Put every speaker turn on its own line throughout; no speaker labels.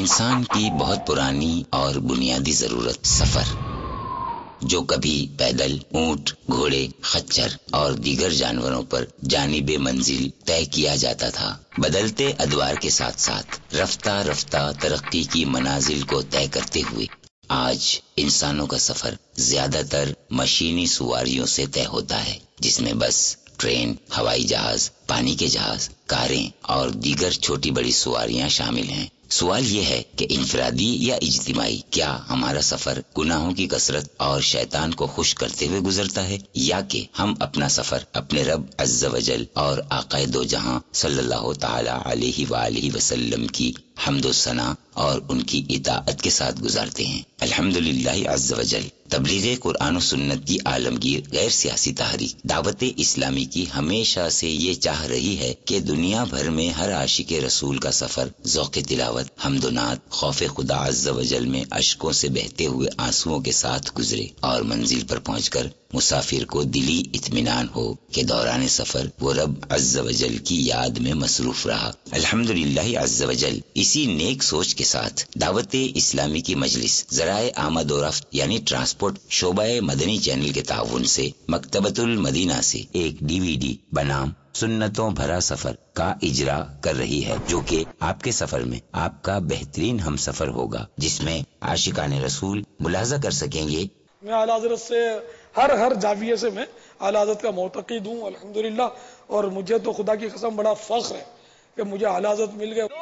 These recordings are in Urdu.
انسان کی بہت پرانی اور بنیادی ضرورت سفر، جو کبھی پیدل، اونٹ، گھوڑے، خچر اور دیگر جانوروں پر جانب منزل طے کیا جاتا تھا، بدلتے ادوار کے ساتھ ساتھ رفتہ رفتہ ترقی کی منازل کو طے کرتے ہوئے آج انسانوں کا سفر زیادہ تر مشینی سواریوں سے طے ہوتا ہے، جس میں بس، ٹرین، ہوائی جہاز، پانی کے جہاز، کاریں اور دیگر چھوٹی بڑی سواریاں شامل ہیں۔ سوال یہ ہے کہ انفرادی یا اجتماعی، کیا ہمارا سفر گناہوں کی کثرت اور شیطان کو خوش کرتے ہوئے گزرتا ہے، یا کہ ہم اپنا سفر اپنے رب عز و جل اور آقائے دو جہاں صلی اللہ تعالی علیہ وآلہ وسلم کی حمد و ثنا اور ان کی اطاعت کے ساتھ گزارتے ہیں؟ الحمدللہ عز و جل۔ تبلیغ قرآن و سنت کی عالمگیر غیر سیاسی تحریک دعوت اسلامی کی ہمیشہ سے یہ چاہ رہی ہے کہ دنیا بھر میں ہر عاشق رسول کا سفر ذوق تلاوت، حمد و نعت، خوف خدا عز و جل میں اشکوں سے بہتے ہوئے آنسوؤں کے ساتھ گزرے اور منزل پر پہنچ کر مسافر کو دلی اطمینان ہو کہ دوران سفر وہ رب عز و جل کی یاد میں مصروف رہا۔ الحمدللہ عز و جل اسی نیک سوچ کے ساتھ دعوت اسلامی کی مجلس ذرائع آمد و رفت یعنی ٹرانسپورٹ شعبہ مدنی چینل کے تعاون سے مکتبۃ المدینہ سے ایک DVD بنام سنتوں بھرا سفر کا اجرا کر رہی ہے، جو کہ آپ کے سفر میں آپ کا بہترین ہم سفر ہوگا، جس میں عاشقان رسول ملاحظہ کر سکیں گے۔
میں اعلیٰ حضرت سے ہر زاویے سے میں اعلیٰ حضرت کا معتقد ہوں الحمدللہ، اور مجھے تو خدا کی قسم بڑا فخر ہے کہ مجھے اعلیٰ حضرت مل گئے۔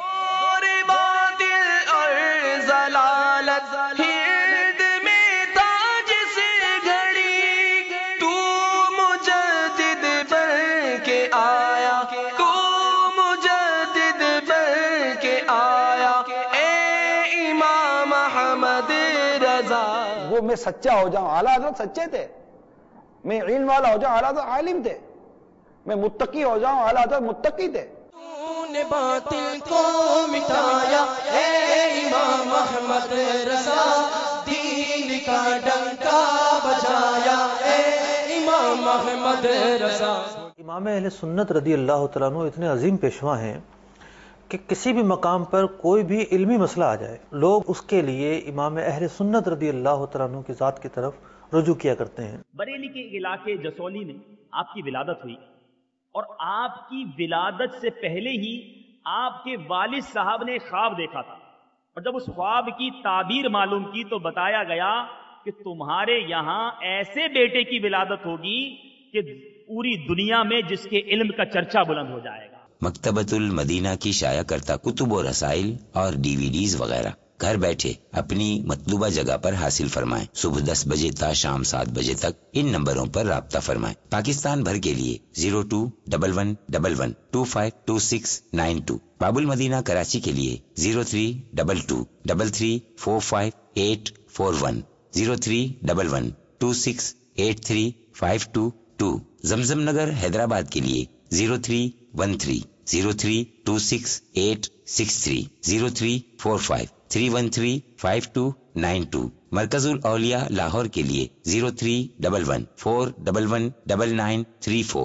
وہ میں سچا ہو جاؤں، اعلیٰ حضرت سچے تھے، میں علم والا ہو جاؤں، اعلیٰ حضرت عالم تھے، میں متقی ہو جاؤں، اعلیٰ حضرت متقی تھے۔
تو نے باطل کو مٹایا اے امام احمد رضا، دین کا ڈنکا بجایا اے امام احمد رضا۔
امام اہل سنت رضی اللہ تعالیٰ عنہ اتنے عظیم پیشوا ہیں کہ کسی بھی مقام پر کوئی بھی علمی مسئلہ آ جائے، لوگ اس کے لیے امام اہل سنت رضی اللہ تعالیٰ عنہ کی ذات کی طرف رجوع کیا کرتے ہیں۔
بریلی کے علاقے جسولی میں آپ کی ولادت ہوئی، اور آپ کی ولادت سے پہلے ہی آپ کے والد صاحب نے خواب دیکھا تھا، اور جب اس خواب کی تعبیر معلوم کی تو بتایا گیا کہ تمہارے یہاں ایسے بیٹے کی ولادت ہوگی کہ پوری دنیا میں جس کے علم کا چرچا بلند ہو جائے گا۔
مکتبۃ المدینہ کی شائع کرتا کتب و رسائل اور DVDs وغیرہ گھر بیٹھے اپنی مطلوبہ جگہ پر حاصل فرمائیں۔ صبح 10 بجے تا شام 7 بجے تک ان نمبروں پر رابطہ فرمائیں۔ پاکستان بھر کے لیے 021111252692، باب المدینہ کراچی کے لیے 032233458141، 0311268352، زمزم نگر حیدرآباد کے لیے 0313032686، 0345313592، مرکز الاولیاء لاہور کے لیے 0311411934،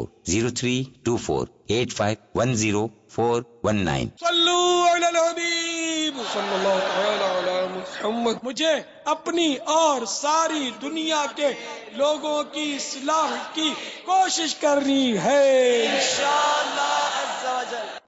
0324851049۔
صلو علی الحبیب صلی اللہ تعالی علی محمد۔ مجھے اپنی اور ساری دنیا کے لوگوں کی اصلاح کی کوشش کرنی ہے انشاءاللہ عز و جل۔